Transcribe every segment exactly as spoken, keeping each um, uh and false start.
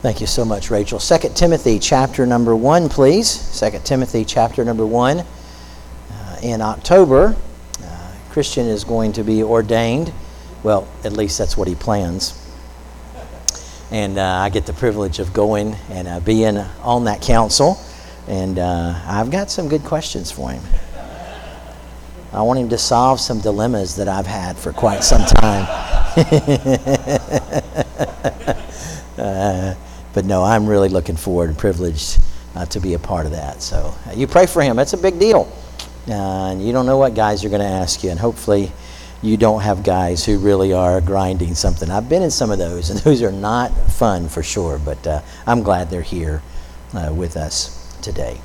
Thank you so much, Rachel. Second Timothy chapter number one, please. Second Timothy chapter number one. Uh, in October, uh, Christian is going to be ordained. Well, at least that's what he plans. And uh, I get the privilege of going and uh, being on that council. And uh, I've got some good questions for him. I want him to solve some dilemmas that I've had for quite some time. uh, but no, I'm really looking forward and privileged uh, to be a part of that. So uh, you pray for him. It's a big deal. Uh, and you don't know what guys are going to ask you. And hopefully you don't have guys who really are grinding something. I've been in some of those, and those are not fun for sure. But uh, I'm glad they're here uh, with us today.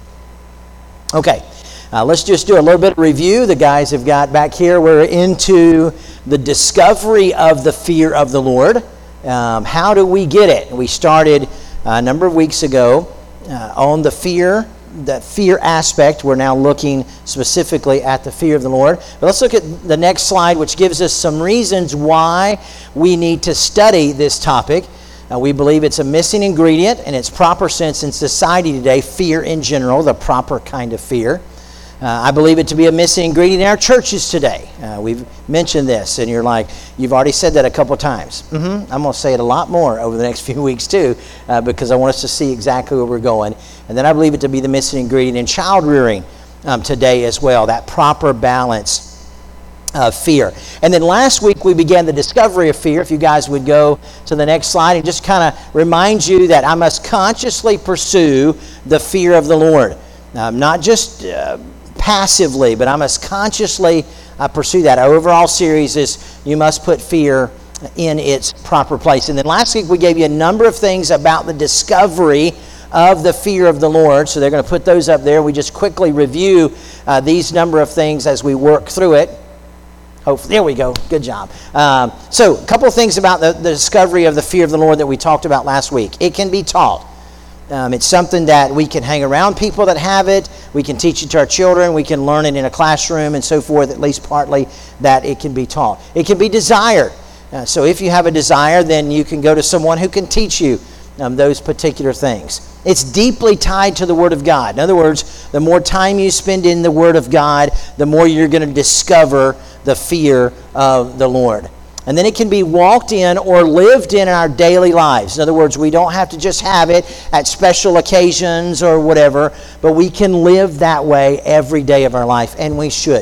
Okay. Uh, let's just do a little bit of review. The guys have got back here. We're into the discovery of the fear of the Lord. Um, how do we get it? We started uh, a number of weeks ago uh, on the fear, the fear aspect. We're now looking specifically at the fear of the Lord. But let's look at the next slide, which gives us some reasons why we need to study this topic. Uh, we believe it's a missing ingredient in its proper sense in society today, fear in general, the proper kind of fear. Uh, I believe it to be a missing ingredient in our churches today. Uh, we've mentioned this, and you're like, you've already said that a couple times. Mm-hmm. I'm going to say it a lot more over the next few weeks, too, uh, because I want us to see exactly where we're going. And then I believe it to be the missing ingredient in child rearing um, today as well, that proper balance of fear. And then last week, we began the discovery of fear. If you guys would go to the next slide and just kind of remind you that I must consciously pursue the fear of the Lord. Um, not just... Uh, passively, but I must consciously uh, pursue that. Our overall series is you must put fear in its proper place. And then last week we gave you a number of things about the discovery of the fear of the Lord. So they're going to put those up there. We just quickly review uh, these number of things as we work through it. Hopefully, there we go. Good job. Um, so a couple of things about the, the discovery of the fear of the Lord that we talked about last week. It can be taught. Um, it's something that we can hang around people that have it. We can teach it to our children. We can learn it in a classroom and so forth, at least partly that it can be taught. It can be desired. Uh, so if you have a desire, then you can go to someone who can teach you um, those particular things. It's deeply tied to the Word of God. In other words, the more time you spend in the Word of God, the more you're going to discover the fear of the Lord. And then it can be walked in or lived in our daily lives. In other words, we don't have to just have it at special occasions or whatever, but we can live that way every day of our life, and we should.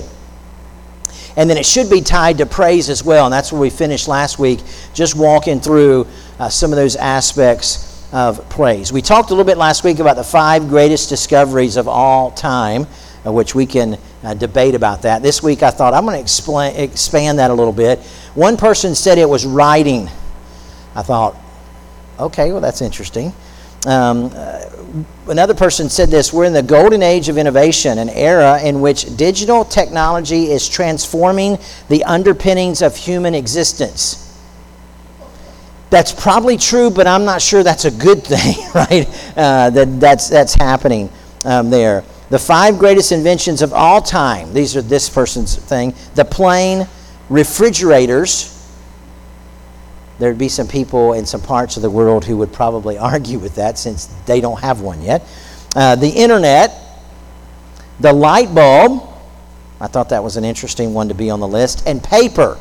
And then it should be tied to praise as well, and that's where we finished last week, just walking through uh, some of those aspects of praise. We talked a little bit last week about the five greatest discoveries of all time, uh, which we can uh, debate about that. This week I thought I'm going to explain, expand that a little bit. One person said it was writing. I thought, okay, well, that's interesting. Um, uh, another person said this: we're in the golden age of innovation, an era in which digital technology is transforming the underpinnings of human existence. That's probably true, but I'm not sure that's a good thing, right? Uh, that that's that's happening um, there. The five greatest inventions of all time. These are this person's thing. The plane. Refrigerators. There'd be some people in some parts of the world who would probably argue with that since they don't have one yet. Uh, the internet, the light bulb. I thought that was an interesting one to be on the list. And paper.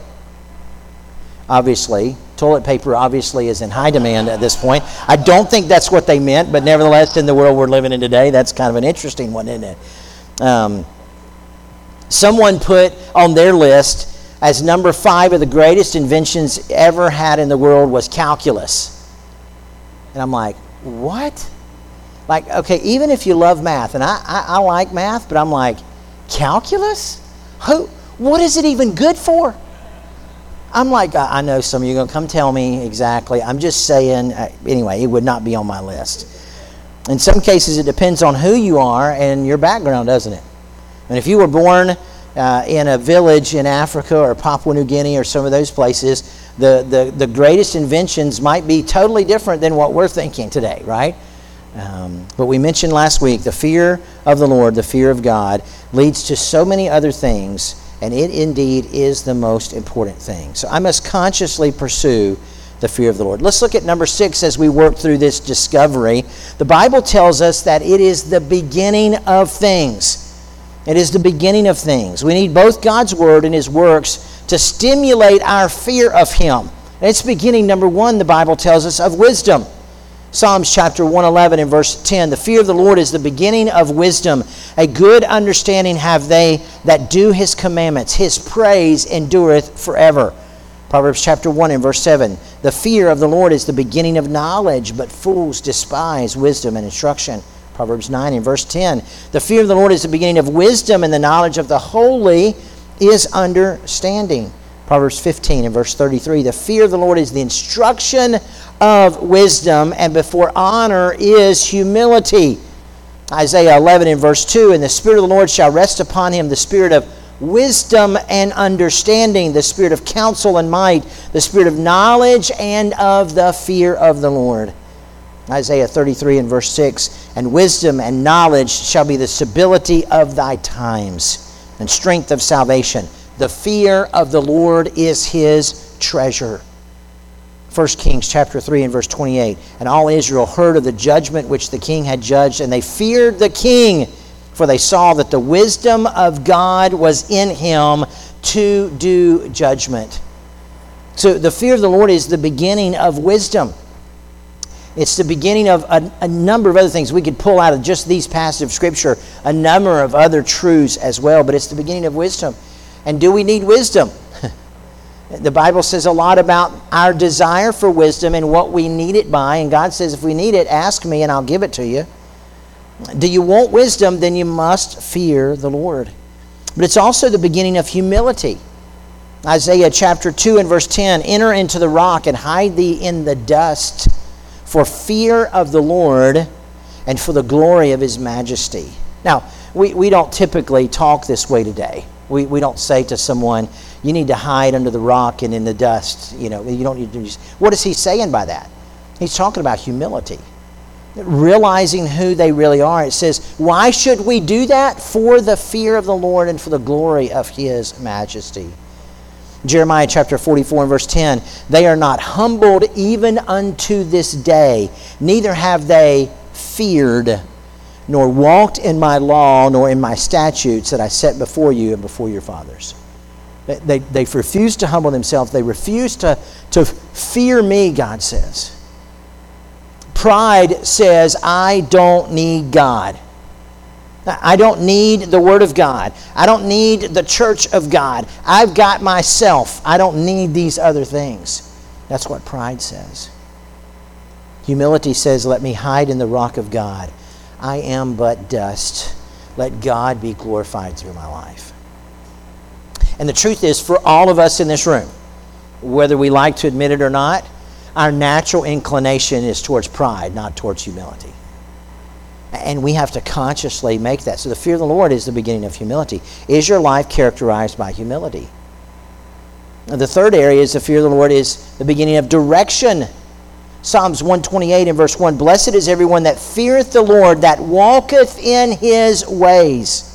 Obviously, toilet paper obviously is in high demand at this point. I don't think that's what they meant, but nevertheless, in the world we're living in today, that's kind of an interesting one, isn't it? Um, someone put on their list as number five of the greatest inventions ever had in the world was calculus. And I'm like, what? Like, okay, even if you love math, and I, I, I like math, but I'm like, calculus? Who? What is it even good for? I'm like, I, I know some of you are going to come tell me exactly. I'm just saying, uh, anyway, it would not be on my list. In some cases, it depends on who you are and your background, doesn't it? And if you were born Uh, in a village in Africa or Papua New Guinea or some of those places, the, the, the greatest inventions might be totally different than what we're thinking today, right? Um, but we mentioned last week, the fear of the Lord, the fear of God, leads to so many other things, and it indeed is the most important thing. So I must consciously pursue the fear of the Lord. Let's look at number six as we work through this discovery. The Bible tells us that it is the beginning of things. It is the beginning of things. We need both God's Word and His works to stimulate our fear of Him. And it's beginning, number one, the Bible tells us, of wisdom. Psalms chapter one eleven and verse ten, the fear of the Lord is the beginning of wisdom. A good understanding have they that do His commandments. His praise endureth forever. Proverbs chapter one and verse seven, the fear of the Lord is the beginning of knowledge, but fools despise wisdom and instruction. Proverbs nine and verse ten, the fear of the Lord is the beginning of wisdom, and the knowledge of the holy is understanding. Proverbs fifteen and verse thirty-three, the fear of the Lord is the instruction of wisdom, and before honor is humility. Isaiah eleven and verse two, and the Spirit of the Lord shall rest upon him, the Spirit of wisdom and understanding, the Spirit of counsel and might, the Spirit of knowledge and of the fear of the Lord. Isaiah thirty-three and verse six, and wisdom and knowledge shall be the stability of thy times, and strength of salvation. The fear of the Lord is his treasure. First Kings chapter three and verse twenty-eight, and all Israel heard of the judgment which the king had judged, and they feared the king, for they saw that the wisdom of God was in him to do judgment. So the fear of the Lord is the beginning of wisdom. It's the beginning of a, a number of other things. We could pull out of just these passages of Scripture a number of other truths as well, but it's the beginning of wisdom. And do we need wisdom? The Bible says a lot about our desire for wisdom and what we need it by, and God says if we need it, ask me and I'll give it to you. Do you want wisdom? Then you must fear the Lord. But it's also the beginning of humility. Isaiah chapter two and verse ten, enter into the rock and hide thee in the dust, for fear of the Lord and for the glory of his majesty. Now, we, we don't typically talk this way today. We we don't say to someone, you need to hide under the rock and in the dust. You know, you don't need to just, what is he saying by that? He's talking about humility. Realizing who they really are. It says, why should we do that? For the fear of the Lord and for the glory of his majesty. Jeremiah chapter forty-four and verse ten, they are not humbled even unto this day, neither have they feared, nor walked in my law, nor in my statutes that I set before you and before your fathers. They, they, they refuse to humble themselves. They refuse to, to fear me, God says. Pride says, I don't need God. I don't need the Word of God. I don't need the church of God. I've got myself. I don't need these other things. That's what pride says. Humility says, let me hide in the rock of God. I am but dust. Let God be glorified through my life. And the truth is, for all of us in this room, whether we like to admit it or not, our natural inclination is towards pride, not towards humility. And we have to consciously make that. So the fear of the Lord is the beginning of humility. Is your life characterized by humility? Now, the third area is the fear of the Lord is the beginning of direction. Psalms one twenty-eight and verse one, blessed is everyone that feareth the Lord, that walketh in his ways.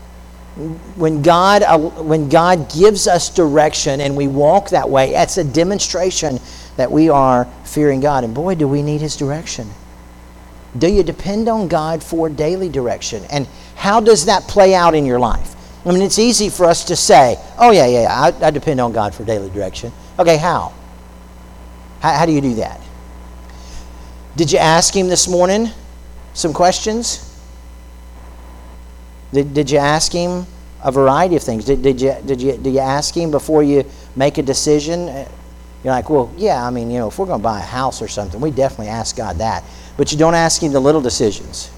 When God, uh, when God gives us direction and we walk that way, that's a demonstration that we are fearing God. And boy, do we need his direction. Do you depend on God for daily direction? And how does that play out in your life? I mean, it's easy for us to say, oh, yeah, yeah, yeah I, I depend on God for daily direction. Okay, how? how? How do you do that? Did you ask him this morning some questions? Did, did you ask him a variety of things? Did, did, you, did, you, did you ask him before you make a decision? You're like, well, yeah, I mean, you know, if we're going to buy a house or something, we definitely ask God that. But you don't ask him the little decisions.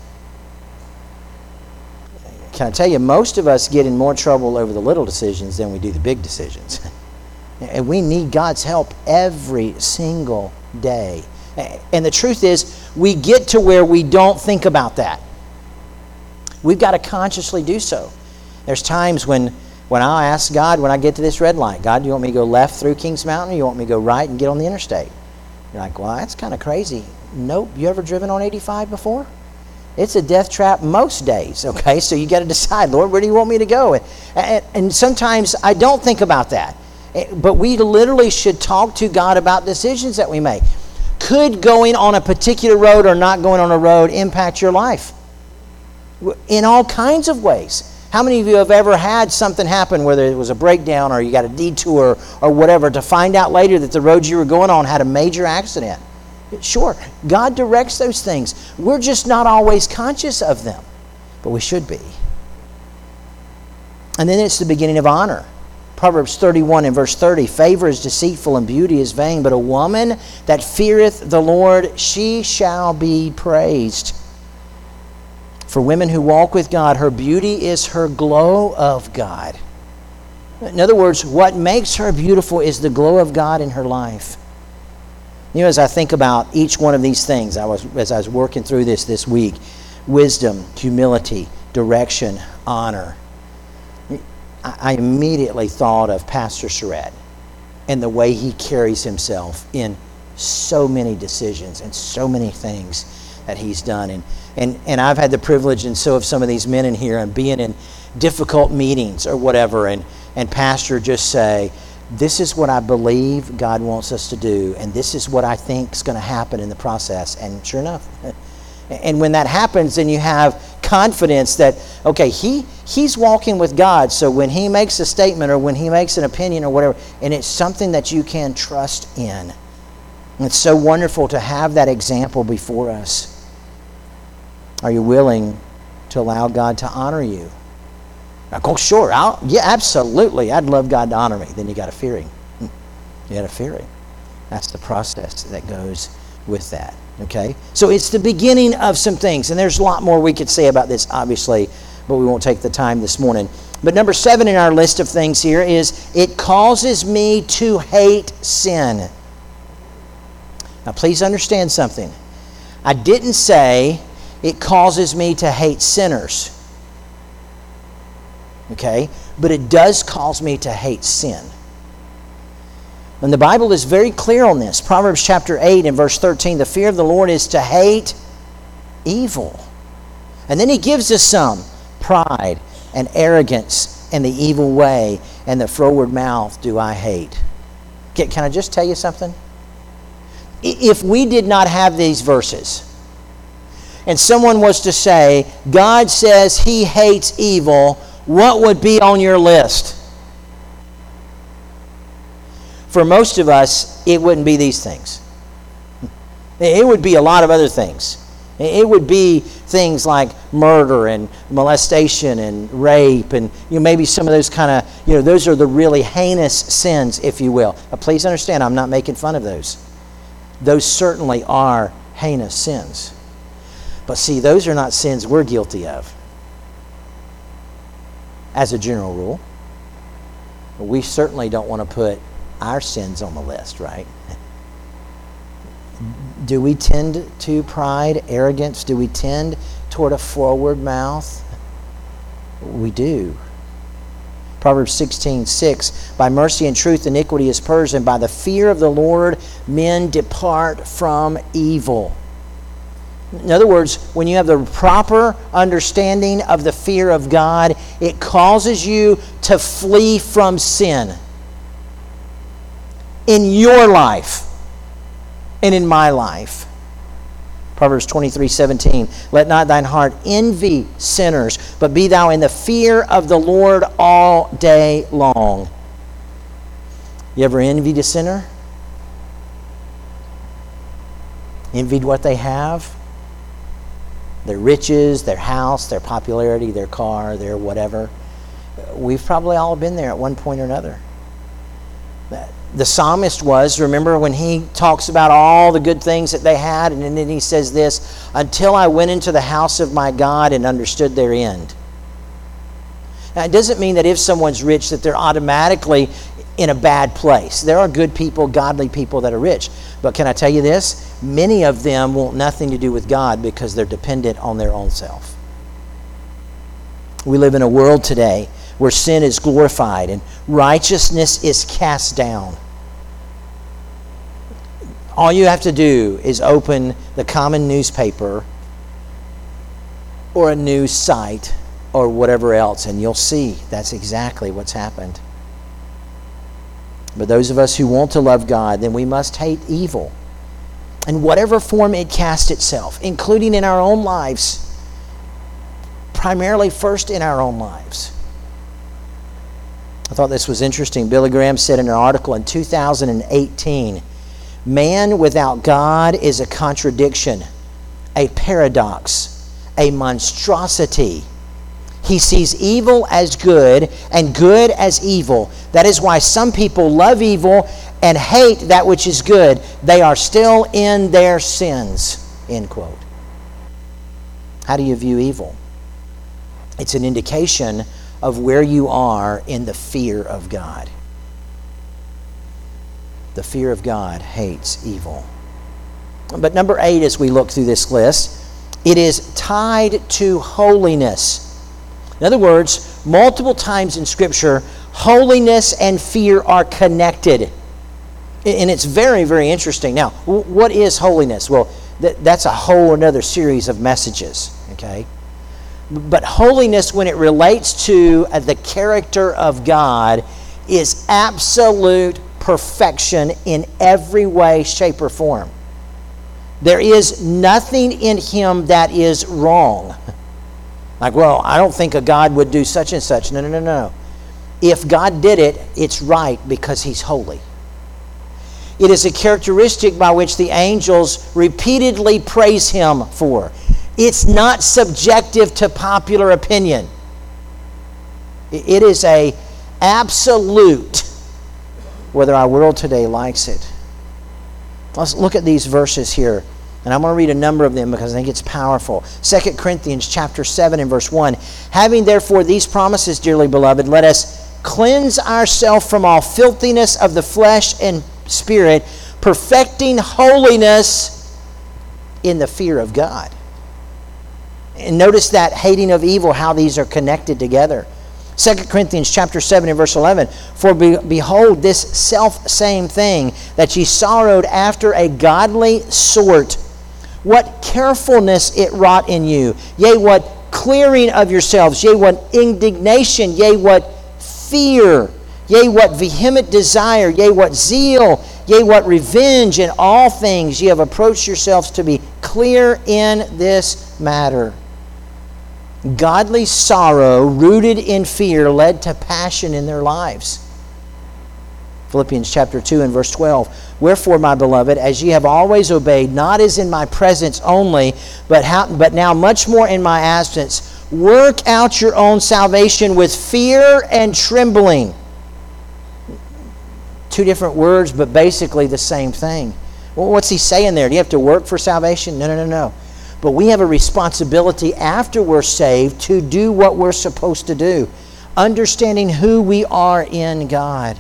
Can I tell you, most of us get in more trouble over the little decisions than we do the big decisions. And we need God's help every single day. And the truth is, we get to where we don't think about that. We've got to consciously do so. There's times when, when I'll ask God, when I get to this red light, God, do you want me to go left through Kings Mountain, or you want me to go right and get on the interstate? You're like, well, that's kind of crazy. Nope. You ever driven on eighty-five before? It's a death trap most days, okay? So you got to decide, Lord, where do you want me to go? And, and, and sometimes I don't think about that. But we literally should talk to God about decisions that we make. Could going on a particular road or not going on a road impact your life? In all kinds of ways. How many of you have ever had something happen, whether it was a breakdown or you got a detour or whatever, to find out later that the road you were going on had a major accident? Sure, God directs those things. We're just not always conscious of them, but we should be. And then it's the beginning of honor. Proverbs thirty-one and verse thirty, favor is deceitful and beauty is vain, but a woman that feareth the Lord, she shall be praised. For women who walk with God, her beauty is her glow of God. In other words, what makes her beautiful is the glow of God in her life. You know, as I think about each one of these things, I was as I was working through this this week, wisdom, humility, direction, honor, I immediately thought of Pastor Surratt and the way he carries himself in so many decisions and so many things that he's done. And, and, and I've had the privilege, and so have some of these men in here, and being in difficult meetings or whatever, and, and Pastor just say, this is what I believe God wants us to do, and this is what I think is going to happen in the process. And sure enough, and when that happens, then you have confidence that, okay, he he's walking with God, so when he makes a statement or when he makes an opinion or whatever, and it's something that you can trust in. And it's so wonderful to have that example before us. Are you willing to allow God to honor you? Oh, sure, I'll, yeah, absolutely. I'd love God to honor me. Then you got to fear him. You got to fear him. That's the process that goes with that. Okay? So it's the beginning of some things. And there's a lot more we could say about this, obviously, but we won't take the time this morning. But number seven in our list of things here is, it causes me to hate sin. Now, please understand something. I didn't say it causes me to hate sinners. Okay? But it does cause me to hate sin. And the Bible is very clear on this. Proverbs chapter eight and verse thirteen, the fear of the Lord is to hate evil. And then he gives us some: pride and arrogance and the evil way and the froward mouth do I hate. Can, can I just tell you something? If we did not have these verses, and someone was to say, God says he hates evil, what would be on your list? For most of us, it wouldn't be these things. It would be a lot of other things. It would be things like murder and molestation and rape, and you know, maybe some of those kind of, you know, those are the really heinous sins, if you will. Now, please understand, I'm not making fun of those. Those certainly are heinous sins. But see, those are not sins we're guilty of, as a general rule. We certainly don't want to put our sins on the list, right? Do we tend to pride, arrogance? Do we tend toward a forward mouth? We do. Proverbs sixteen six, by mercy and truth iniquity is purged, and by the fear of the Lord men depart from evil. In other words, when you have the proper understanding of the fear of God, it causes you to flee from sin in your life and in my life. Proverbs twenty-three seventeen, let not thine heart envy sinners, but be thou in the fear of the Lord all day long. You ever envied a sinner? Envied what they have? Their riches, their house, their popularity, their car, their whatever. We've probably all been there at one point or another. The psalmist was, remember when he talks about all the good things that they had, and then he says this, until I went into the house of my God and understood their end. Now, it doesn't mean that if someone's rich that they're automatically in a bad place. There are good people, godly people that are rich. But can I tell you this? Many of them want nothing to do with God because they're dependent on their own self. We live in a world today where sin is glorified and righteousness is cast down. All you have to do is open the common newspaper or a news site or whatever else, and you'll see that's exactly what's happened. But those of us who want to love God, then we must hate evil in whatever form it casts itself, including in our own lives, primarily first in our own lives. I thought this was interesting. Billy Graham said in an article in two thousand eighteen, man without God is a contradiction, a paradox, a monstrosity. He sees evil as good and good as evil. That is why some people love evil and hate that which is good. They are still in their sins. End quote. How do you view evil? It's an indication of where you are in the fear of God. The fear of God hates evil. But number eight, as we look through this list, it is tied to holiness. In other words, multiple times in Scripture, holiness and fear are connected. And it's very, very interesting. Now, what is holiness? Well, that's a whole another series of messages, okay? But holiness, when it relates to the character of God, is absolute perfection in every way, shape, or form. There is nothing in Him that is wrong. Like, well, I don't think a God would do such and such. No, no, no, no. If God did it, it's right because He's holy. It is a characteristic by which the angels repeatedly praise Him for. It's not subjective to popular opinion. It is a absolute, whether our world today likes it. Let's look at these verses here. And I'm going to read a number of them because I think it's powerful. Second Corinthians chapter seven and verse one. Having therefore these promises, dearly beloved, let us cleanse ourselves from all filthiness of the flesh and spirit, perfecting holiness in the fear of God. And notice that hating of evil, how these are connected together. Second Corinthians chapter seven and verse eleven. For be, behold, this self same thing, that ye sorrowed after a godly sort, what carefulness it wrought in you, yea, what clearing of yourselves, yea, what indignation, yea, what fear, yea, what vehement desire, yea, what zeal, yea, what revenge. In all things ye have approached yourselves to be clear in this matter. Godly sorrow rooted in fear led to passion in their lives. Philippians chapter two and verse twelve. Wherefore, my beloved, as ye have always obeyed, not as in my presence only, but how, but now much more in my absence, work out your own salvation with fear and trembling. Two different words, but basically the same thing. Well, what's he saying there? Do you have to work for salvation? No, no, no, no. But we have a responsibility after we're saved to do what we're supposed to do, understanding who we are in God.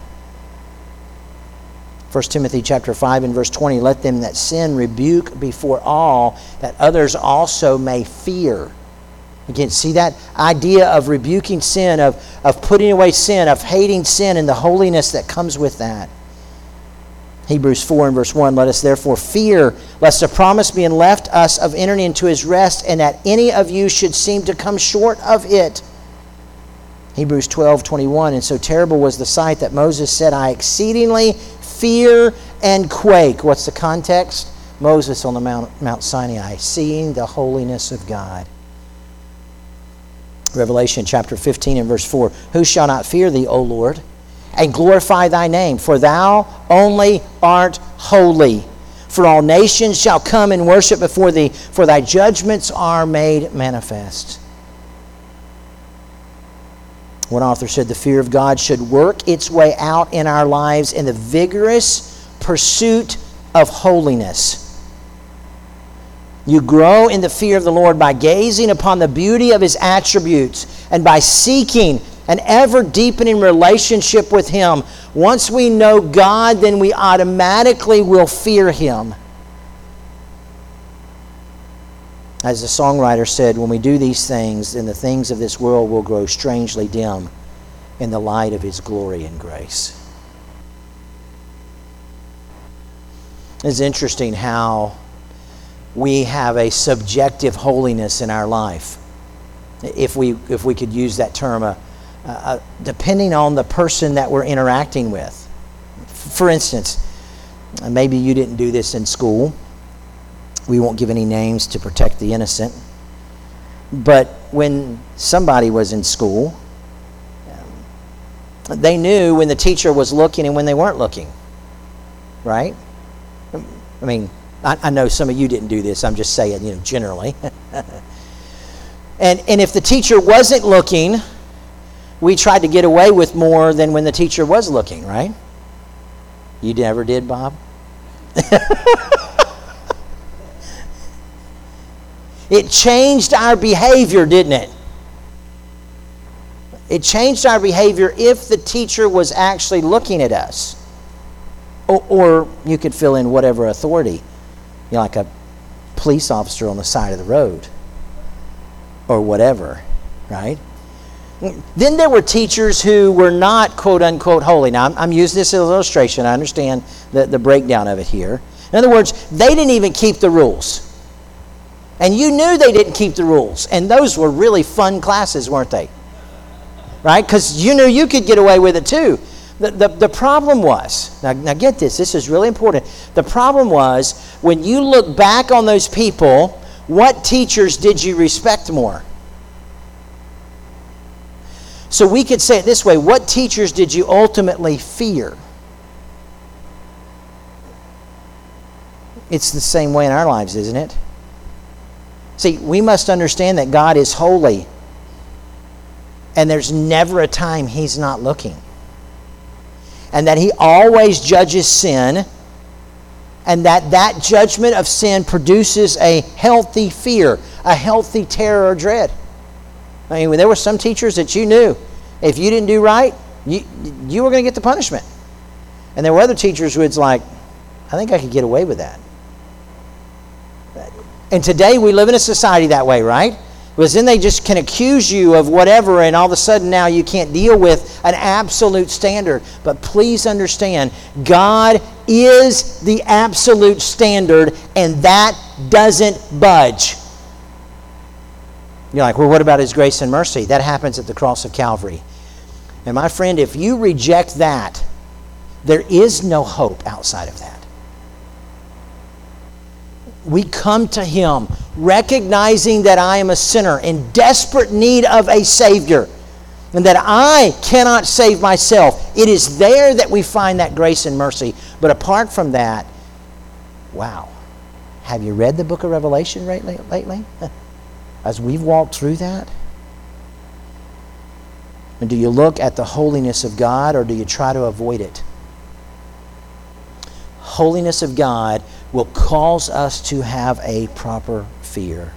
First Timothy chapter five and verse twenty, let them that sin rebuke before all, that others also may fear. Again, see that idea of rebuking sin, of, of putting away sin, of hating sin, and the holiness that comes with that. Hebrews four and verse one, let us therefore fear, lest a promise being left us of entering into His rest, and that any of you should seem to come short of it. Hebrews twelve twenty-one, and so terrible was the sight that Moses said, I exceedingly fear and quake. What's the context? Moses on the Mount, Mount Sinai, seeing the holiness of God. Revelation chapter fifteen and verse four, who shall not fear thee, O Lord, and glorify thy name? For thou only art holy. For all nations shall come and worship before thee, for thy judgments are made manifest. One author said the fear of God should work its way out in our lives in the vigorous pursuit of holiness. You grow in the fear of the Lord by gazing upon the beauty of His attributes and by seeking an ever-deepening relationship with Him. Once we know God, then we automatically will fear Him. As the songwriter said, when we do these things, then the things of this world will grow strangely dim in the light of His glory and grace. It's interesting how we have a subjective holiness in our life, if we if we could use that term, uh, uh, depending on the person that we're interacting with. For instance, maybe you didn't do this in school. We won't give any names to protect the innocent. But when somebody was in school, they knew when the teacher was looking and when they weren't looking. Right? I mean, I, I know some of you didn't do this. I'm just saying, you know, generally. and and if the teacher wasn't looking, we tried to get away with more than when the teacher was looking, right? You never did, Bob? It changed our behavior, didn't it? It changed our behavior if the teacher was actually looking at us. Or, or you could fill in whatever authority. You know, like a police officer on the side of the road. Or whatever, right? Then there were teachers who were not, quote unquote, holy. Now, I'm, I'm using this as an illustration. I understand the, the breakdown of it here. In other words, they didn't even keep the rules. And you knew they didn't keep the rules. And those were really fun classes, weren't they? Right? Because you knew you could get away with it too. The, the, the problem was, now, now get this, this is really important. The problem was, when you look back on those people, what teachers did you respect more? So we could say it this way, what teachers did you ultimately fear? It's the same way in our lives, isn't it? See, we must understand that God is holy, and there's never a time He's not looking. And that He always judges sin, and that that judgment of sin produces a healthy fear, a healthy terror or dread. I mean, there were some teachers that you knew, if you didn't do right, you, you were going to get the punishment. And there were other teachers who was like, I think I could get away with that. And today we live in a society that way, right? Because then they just can accuse you of whatever, and all of a sudden now you can't deal with an absolute standard. But please understand, God is the absolute standard, and that doesn't budge. You're like, well, what about His grace and mercy? That happens at the cross of Calvary. And my friend, if you reject that, there is no hope outside of that. We come to Him recognizing that I am a sinner in desperate need of a Savior, and that I cannot save myself. It is there that we find that grace and mercy. But apart from that, wow. Have you read the book of Revelation lately? As we've walked through that? And do you look at the holiness of God, or do you try to avoid it? Holiness of God will cause us to have a proper fear.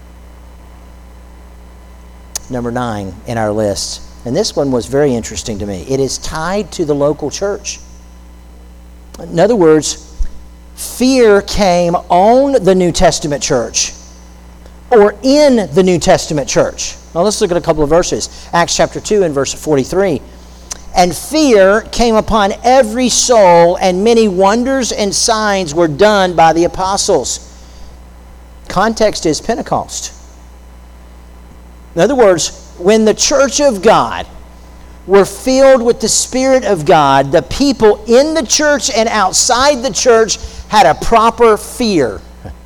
Number nine in our list, and this one was very interesting to me. It is tied to the local church. In other words, fear came on the New Testament church, or in the New Testament church. Now let's look at a couple of verses. Acts chapter two and verse forty-three. And fear came upon every soul, and many wonders and signs were done by the apostles. Context is Pentecost. In other words, when the church of God were filled with the Spirit of God, the people in the church and outside the church had a proper fear.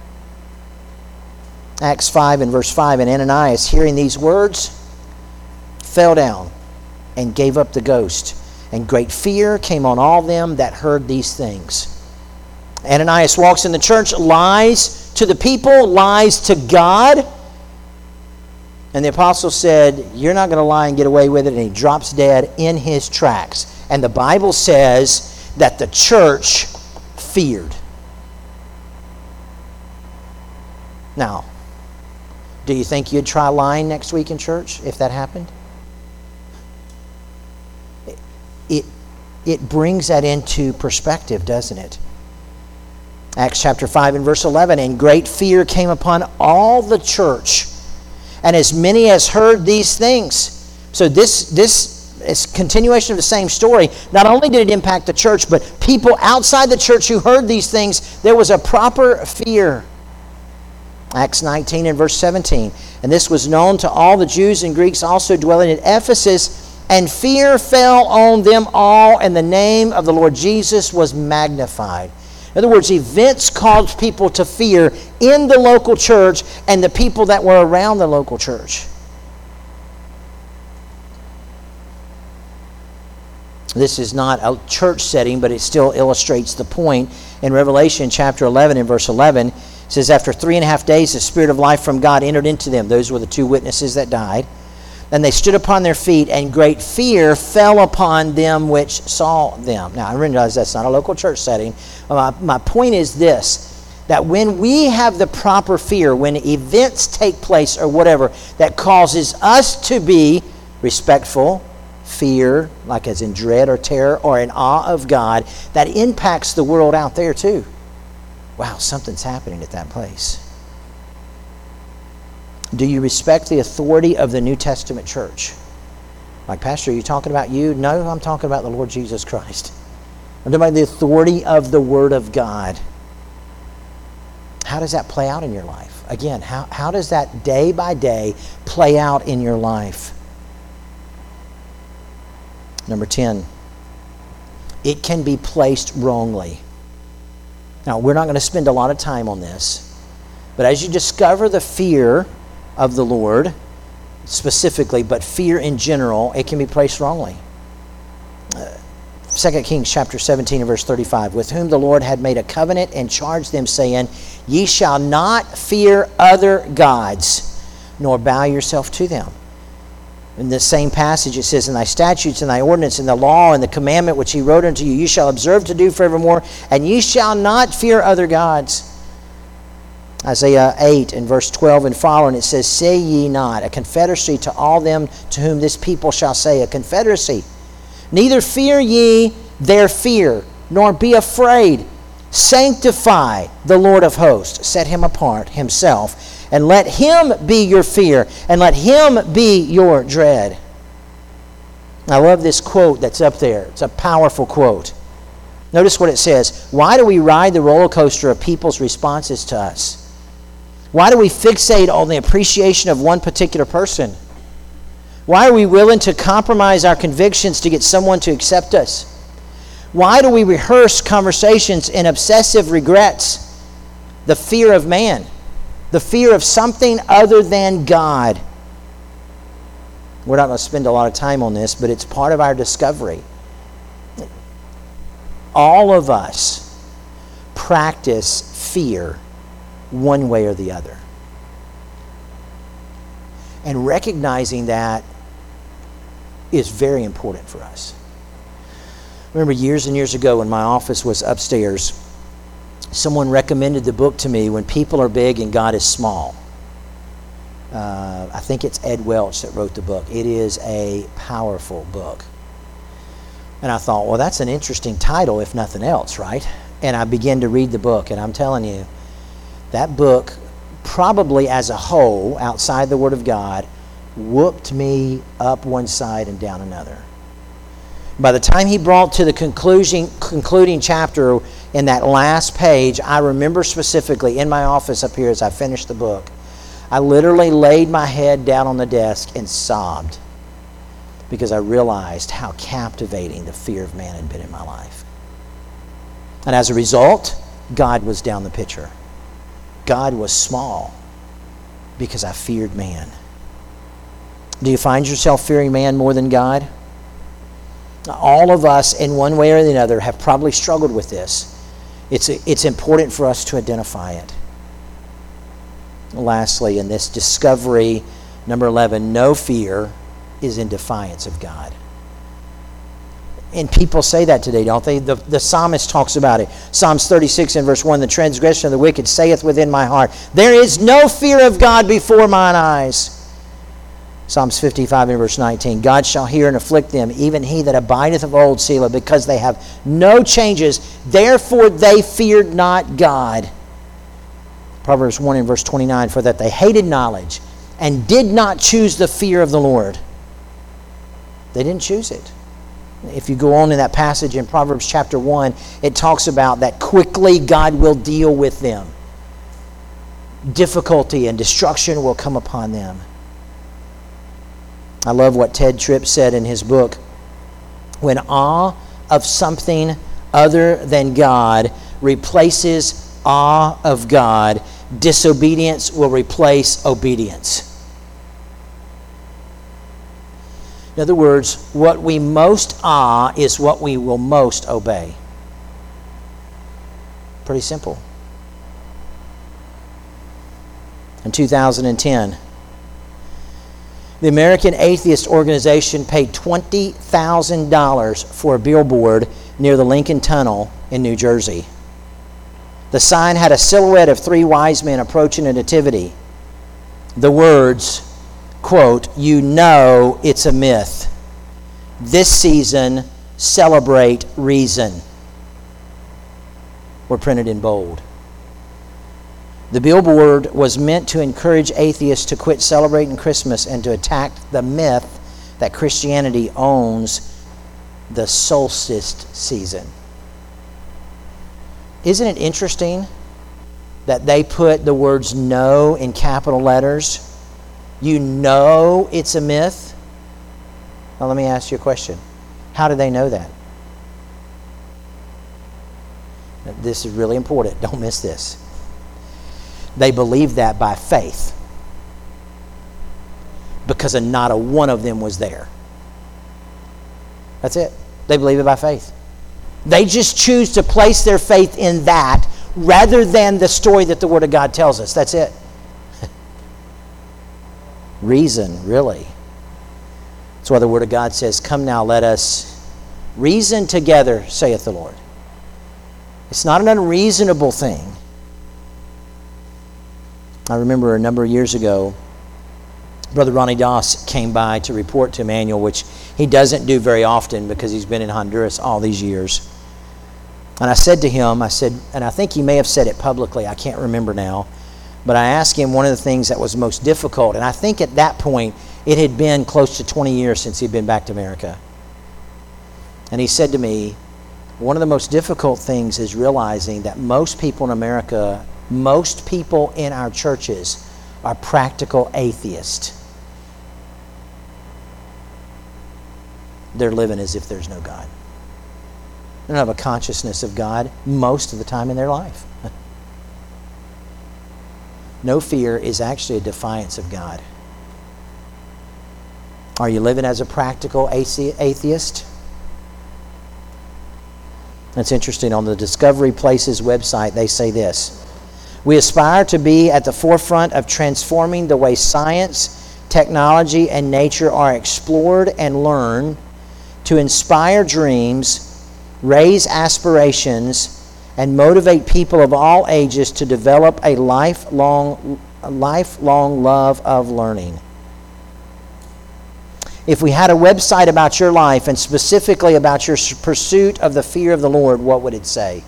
Acts five and verse five, and Ananias, hearing these words, fell down and gave up the ghost. And great fear came on all them that heard these things. Ananias walks in the church, lies to the people, lies to God. And the apostle said, you're not going to lie and get away with it. And he drops dead in his tracks. And the Bible says that the church feared. Now, do you think you'd try lying next week in church if that happened? It, it brings that into perspective, doesn't it? Acts chapter five and verse eleven, and great fear came upon all the church, and as many as heard these things. So this, this is continuation of the same story. Not only did it impact the church, but people outside the church who heard these things, there was a proper fear. Acts nineteen and verse seventeen, and this was known to all the Jews and Greeks also dwelling at Ephesus, And fear fell on them all, and the name of the Lord Jesus was magnified. In other words, events caused people to fear in the local church and the people that were around the local church. This is not a church setting, but it still illustrates the point. In Revelation chapter eleven and verse eleven, it says, after three and a half days, the Spirit of life from God entered into them. Those were the two witnesses that died. And they stood upon their feet, and great fear fell upon them which saw them. Now, I realize that's not a local church setting. My, my point is this, that when we have the proper fear, when events take place or whatever that causes us to be respectful, fear, like as in dread or terror, or in awe of God, that impacts the world out there too. Wow, something's happening at that place. Do you respect the authority of the New Testament church? Like, Pastor, are you talking about you? No, I'm talking about the Lord Jesus Christ. I'm talking about the authority of the Word of God. How does that play out in your life? Again, how, how does that day by day play out in your life? Number ten, it can be placed wrongly. Now, we're not going to spend a lot of time on this, but as you discover the fear of the Lord, specifically, but fear in general, it can be placed wrongly. Uh, Second Kings chapter seventeen and verse thirty-five, with whom the Lord had made a covenant and charged them, saying, ye shall not fear other gods, nor bow yourself to them. In this same passage it says, in thy statutes and thy ordinance and the law and the commandment which he wrote unto you, you shall observe to do forevermore, and ye shall not fear other gods. Isaiah eight and verse twelve and following, it says, say ye not, a confederacy to all them to whom this people shall say, a confederacy. Neither fear ye their fear, nor be afraid. Sanctify the Lord of hosts, set him apart himself, and let him be your fear, and let him be your dread. I love this quote that's up there. It's a powerful quote. Notice what it says. Why do we ride the roller coaster of people's responses to us? Why do we fixate on the appreciation of one particular person? Why are we willing to compromise our convictions to get someone to accept us? Why do we rehearse conversations in obsessive regrets? The fear of man. The fear of something other than God. We're not going to spend a lot of time on this, but it's part of our discovery. All of us practice fear one way or the other. And recognizing that is very important for us. I remember years and years ago when my office was upstairs, someone recommended the book to me, When People Are Big and God is Small. Uh, I think it's Ed Welch that wrote the book. It is a powerful book. And I thought, well, that's an interesting title, if nothing else, right? And I began to read the book, and I'm telling you, that book, probably as a whole, outside the Word of God, whooped me up one side and down another. By the time he brought to the conclusion, concluding chapter in that last page, I remember specifically in my office up here as I finished the book, I literally laid my head down on the desk and sobbed because I realized how captivating the fear of man had been in my life. And as a result, God was down the picture. God was small because I feared man. Do you find yourself fearing man more than God? All of us, in one way or the other, have probably struggled with this. It's, it's important for us to identify it. Lastly, in this discovery, number eleven, no fear is in defiance of God. And people say that today, don't they? The, the psalmist talks about it. Psalms thirty-six and verse one, the transgression of the wicked saith within my heart, there is no fear of God before mine eyes. Psalms fifty-five and verse nineteen, God shall hear and afflict them, even he that abideth of old, Selah, because they have no changes, therefore they feared not God. Proverbs one and verse twenty-nine, for that they hated knowledge and did not choose the fear of the Lord. They didn't choose it. If you go on in that passage in Proverbs chapter one, it talks about that quickly God will deal with them. Difficulty and destruction will come upon them. I love what Ted Tripp said in his book. When awe of something other than God replaces awe of God, disobedience will replace obedience. In other words, what we most awe is what we will most obey. Pretty simple. In two thousand ten, the American Atheist Organization paid twenty thousand dollars for a billboard near the Lincoln Tunnel in New Jersey. The sign had a silhouette of three wise men approaching a nativity. The words, quote, "You know it's a myth. This season, celebrate reason," were printed in bold. The billboard was meant to encourage atheists to quit celebrating Christmas and to attack the myth that Christianity owns the solstice season. Isn't it interesting that they put the words "no" in capital letters? You know it's a myth? Now let me ask you a question. How do they know that? This is really important. Don't miss this. They believed that by faith, because not a one of them was there. That's it. They believe it by faith. They just choose to place their faith in that rather than the story that the Word of God tells us. That's it. Reason, really. That's why the Word of God says, "Come now, let us reason together, saith the Lord." It's not an unreasonable thing. I remember a number of years ago, Brother Ronnie Doss came by to report to Emmanuel, which he doesn't do very often because he's been in Honduras all these years. And I said to him, I said, and I think he may have said it publicly, I can't remember now, but I asked him one of the things that was most difficult, and I think at that point it had been close to twenty years since he'd been back to America. And he said to me, one of the most difficult things is realizing that most people in America, most people in our churches are practical atheists. They're living as if there's no God. They don't have a consciousness of God most of the time in their life. No fear is actually a defiance of God. Are you living as a practical atheist? That's interesting. On the Discovery Places website, they say this: "We aspire to be at the forefront of transforming the way science, technology, and nature are explored and learned, to inspire dreams, raise aspirations, and motivate people of all ages to develop a lifelong, a lifelong love of learning." If we had a website about your life and specifically about your pursuit of the fear of the Lord, what would it say?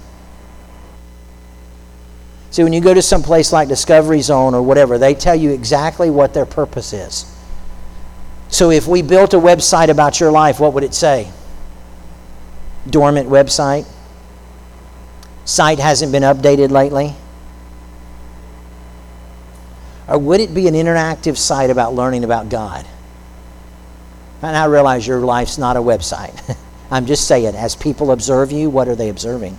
See, when you go to some place like Discovery Zone or whatever, they tell you exactly what their purpose is. So if we built a website about your life, what would it say? Dormant website? Site hasn't been updated lately? Or would it be an interactive site about learning about God? And I realize your life's not a website. I'm just saying, as people observe you, what are they observing?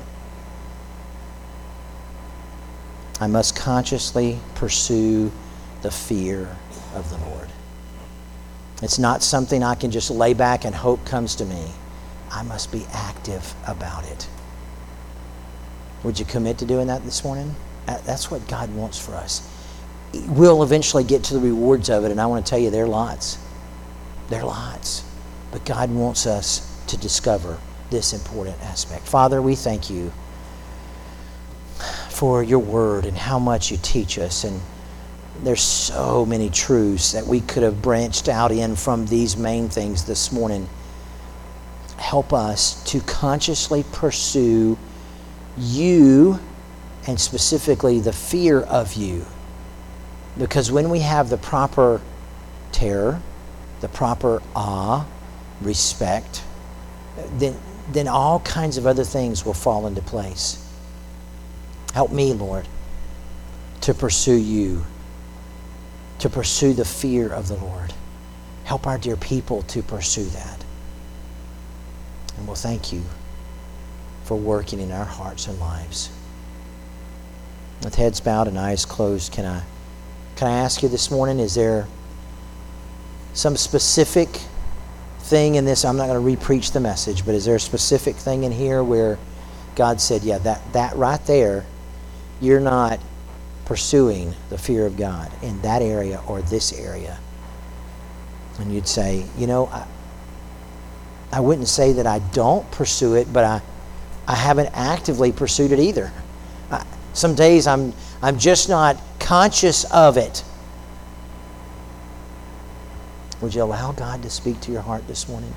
I must consciously pursue the fear of the Lord. It's not something I can just lay back and hope comes to me. I must be active about it. Would you commit to doing that this morning? That's what God wants for us. We'll eventually get to the rewards of it, and I want to tell you, there are lots. There are lots. But God wants us to discover this important aspect. Father, we thank you for your word and how much you teach us. And there's so many truths that we could have branched out in from these main things this morning. Help us to consciously pursue you, and specifically the fear of you. Because when we have the proper terror, the proper awe, respect, then, then all kinds of other things will fall into place. Help me, Lord, to pursue you, to pursue the fear of the Lord. Help our dear people to pursue that. And we'll thank you for working in our hearts and lives. With heads bowed and eyes closed, can I, can I ask you this morning, is there some specific thing in this? I'm not going to re-preach the message, but is there a specific thing in here where God said, yeah, that, that right there, you're not pursuing the fear of God in that area or this area? And you'd say, you know, I, I wouldn't say that I don't pursue it, but I, I haven't actively pursued it either. I, some days I'm, I'm just not conscious of it. Would you allow God to speak to your heart this morning?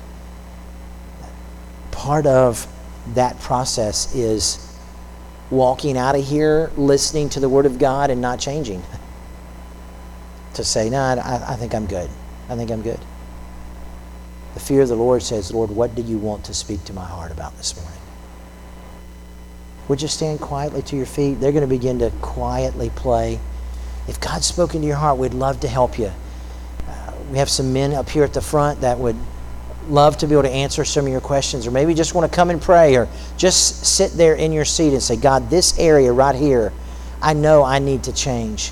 Part of that process is walking out of here, listening to the Word of God and not changing. To say, no, I, I think I'm good. I think I'm good. The fear of the Lord says, Lord, what do you want to speak to my heart about this morning? Would you stand quietly to your feet? They're going to begin to quietly play. If God's spoken to your heart, we'd love to help you. Uh, we have some men up here at the front that would love to be able to answer some of your questions, or maybe just want to come and pray, or just sit there in your seat and say, God, this area right here, I know I need to change.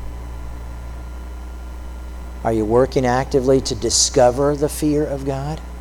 Are you working actively to discover the fear of God?